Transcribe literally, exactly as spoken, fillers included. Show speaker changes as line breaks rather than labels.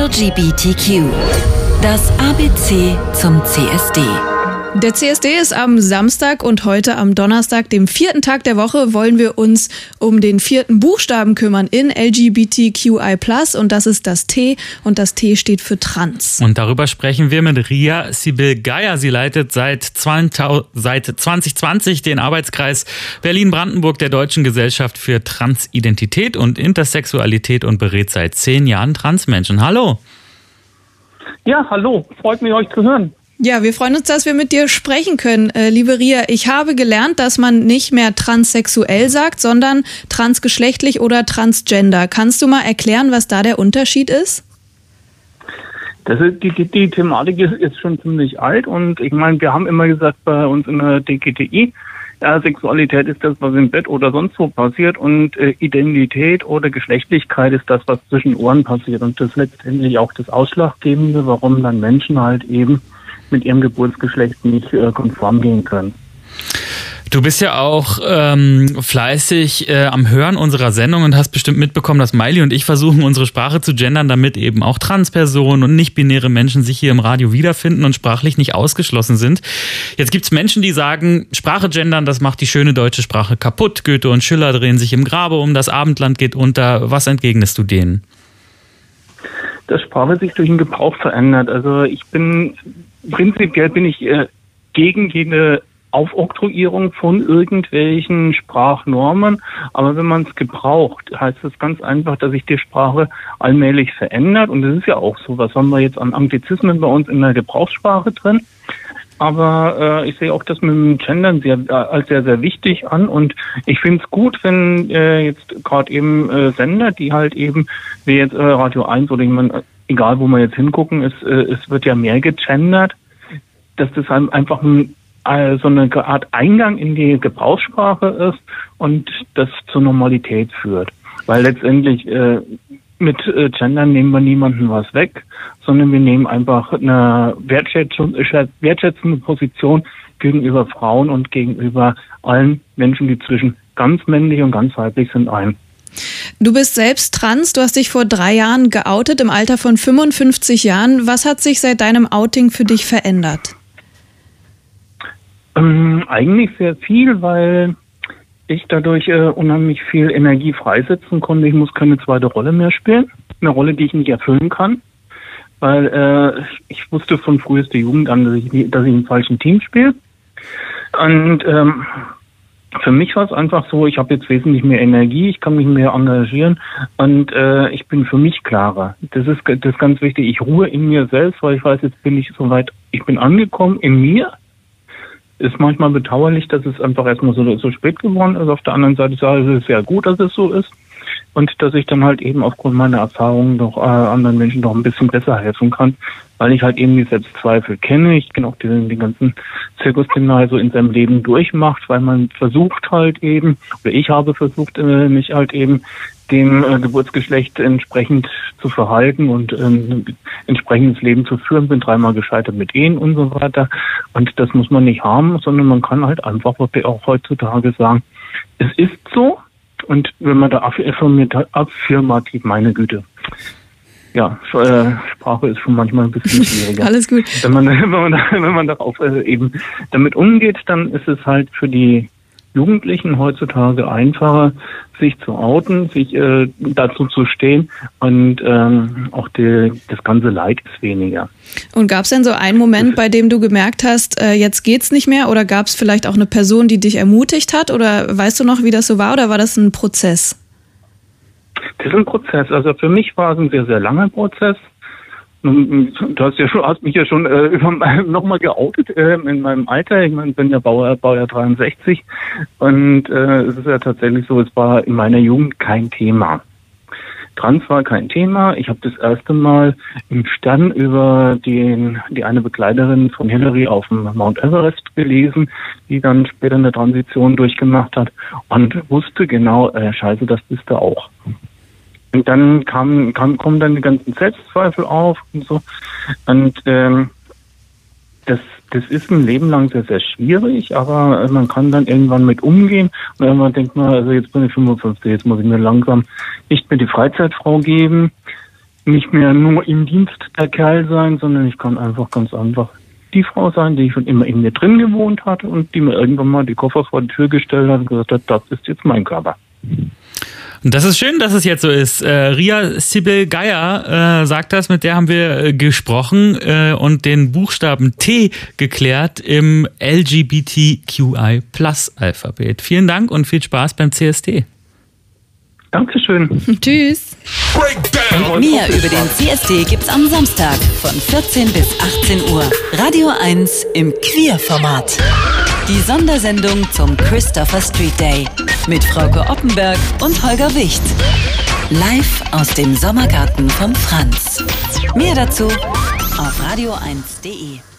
L G B T Q. Das A B C zum C S D.
Der C S D ist am Samstag und heute am Donnerstag, dem vierten Tag der Woche, wollen wir uns um den vierten Buchstaben kümmern in L G B T Q I plus, und das ist das T, und das T steht für Trans.
Und darüber sprechen wir mit Ria Sibyl-Geier. Sie leitet seit zwanzig zwanzig den Arbeitskreis Berlin-Brandenburg der Deutschen Gesellschaft für Transidentität und Intersexualität und berät seit zehn Jahren Transmenschen. Hallo!
Ja, hallo, freut mich, euch zu hören.
Ja, wir freuen uns, dass wir mit dir sprechen können. Äh, liebe Ria, ich habe gelernt, dass man nicht mehr transsexuell sagt, sondern transgeschlechtlich oder transgender. Kannst du mal erklären, was da der Unterschied ist?
Das ist, die, die, die Thematik ist, ist schon ziemlich alt, und ich meine, wir haben immer gesagt bei uns in der D G T I, ja, Sexualität ist das, was im Bett oder sonst wo passiert, und äh, Identität oder Geschlechtlichkeit ist das, was zwischen Ohren passiert, und das ist letztendlich auch das Ausschlaggebende, warum dann Menschen halt eben mit ihrem Geburtsgeschlecht nicht äh, konform gehen können.
Du bist ja auch ähm, fleißig äh, am Hören unserer Sendung und hast bestimmt mitbekommen, dass Miley und ich versuchen, unsere Sprache zu gendern, damit eben auch Transpersonen und nicht-binäre Menschen sich hier im Radio wiederfinden und sprachlich nicht ausgeschlossen sind. Jetzt gibt's Menschen, die sagen, Sprache gendern, das macht die schöne deutsche Sprache kaputt. Goethe und Schiller drehen sich im Grabe um, das Abendland geht unter. Was entgegnest du denen?
Dass Sprache sich durch den Gebrauch verändert. Also ich bin, prinzipiell bin ich äh, gegen jede Aufoktroyierung von irgendwelchen Sprachnormen, aber wenn man es gebraucht, heißt das ganz einfach, dass sich die Sprache allmählich verändert, und das ist ja auch so. Was haben wir jetzt an Anglizismen bei uns in der Gebrauchssprache drin? Aber äh, ich sehe auch das mit dem Gendern sehr, äh, als sehr, sehr wichtig an, und ich finde es gut, wenn äh, jetzt gerade eben äh, Sender, die halt eben, wie jetzt äh, Radio eins oder ich meine, egal wo wir jetzt hingucken, es, äh, es wird ja mehr gegendert, dass das halt einfach ein, äh, so eine Art Eingang in die Gebrauchssprache ist und das zur Normalität führt. Weil letztendlich äh, mit äh, Gendern nehmen wir niemandem was weg, sondern wir nehmen einfach eine wertschätzung, wertschätzende Position gegenüber Frauen und gegenüber allen Menschen, die zwischen ganz männlich und ganz weiblich sind, ein.
Du bist selbst trans, du hast dich vor drei Jahren geoutet, im Alter von fünfundfünfzig Jahren. Was hat sich seit deinem Outing für dich verändert?
Ähm, eigentlich sehr viel, weil ich dadurch äh, unheimlich viel Energie freisetzen konnte. Ich muss keine zweite Rolle mehr spielen. Eine Rolle, die ich nicht erfüllen kann. Weil äh, ich wusste von frühester Jugend an, dass ich, dass ich im falschen Team spiele. Und ähm, für mich war es einfach so, ich habe jetzt wesentlich mehr Energie, ich kann mich mehr engagieren, und äh, ich bin für mich klarer. Das ist, das ist ganz wichtig. Ich ruhe in mir selbst, weil ich weiß, jetzt bin ich soweit, ich bin angekommen in mir. Ist manchmal bedauerlich, dass es einfach erstmal so, so spät geworden ist. Auf der anderen Seite ist es sehr gut, dass es so ist. Und dass ich dann halt eben aufgrund meiner Erfahrungen doch äh, anderen Menschen doch ein bisschen besser helfen kann, weil ich halt eben die Selbstzweifel kenne. Ich kenne auch den, den ganzen Zirkus, den man so in seinem Leben durchmacht, weil man versucht halt eben, oder ich habe versucht, äh, mich halt eben dem äh, Geburtsgeschlecht entsprechend zu verhalten und ähm, entsprechendes Leben zu führen, bin dreimal gescheitert mit Ehen und so weiter. Und das muss man nicht haben, sondern man kann halt einfach auch heutzutage sagen, es ist so. Und wenn man da affirmativ, meine Güte, ja, Sprache ist schon manchmal ein bisschen schwieriger.
Alles gut.
Wenn man, wenn man, wenn man darauf eben damit umgeht, dann ist es halt für die Jugendlichen heutzutage einfacher, sich zu outen, sich äh, dazu zu stehen, und ähm, auch die, das ganze Leid ist weniger.
Und gab es denn so einen Moment, bei dem du gemerkt hast, äh, jetzt geht's nicht mehr, oder gab es vielleicht auch eine Person, die dich ermutigt hat, oder weißt du noch, wie das so war, oder war das ein Prozess?
Das ist ein Prozess. Also für mich war es ein sehr, sehr langer Prozess. Du hast ja schon, hast mich ja schon äh, nochmal geoutet äh, in meinem Alter. Ich meine, ich bin ja Baujahr, Baujahr dreiundsechzig, und äh, es ist ja tatsächlich so, es war in meiner Jugend kein Thema. Trans war kein Thema. Ich habe das erste Mal im Stern über den, die eine Begleiterin von Hillary auf dem Mount Everest gelesen, die dann später eine Transition durchgemacht hat, und wusste genau, äh, scheiße, das bist du auch. Und dann kam, kam, kommen dann die ganzen Selbstzweifel auf und so. Und ähm, das, das ist ein Leben lang sehr, sehr schwierig, aber man kann dann irgendwann mit umgehen. Und irgendwann denkt man, also jetzt bin ich fünfundfünfzig, jetzt muss ich mir langsam nicht mehr die Freizeitfrau geben, nicht mehr nur im Dienst der Kerl sein, sondern ich kann einfach ganz einfach die Frau sein, die schon immer in mir drin gewohnt hat und die mir irgendwann mal die Koffer vor die Tür gestellt hat und gesagt hat, das ist jetzt mein Körper.
Und das ist schön, dass es jetzt so ist. Äh, Ria Sibyl Geier äh, sagt das, mit der haben wir äh, gesprochen äh, und den Buchstaben T geklärt im L G B T Q I Plus Alphabet. Vielen Dank und viel Spaß beim C S D.
Dankeschön.
Tschüss.
Mehr über den C S D gibt's am Samstag von vierzehn bis achtzehn Uhr. Radio eins im Queer-Format. Die Sondersendung zum Christopher Street Day mit Frauke Oppenberg und Holger Wicht. Live aus dem Sommergarten von Franz. Mehr dazu auf radio eins punkt de.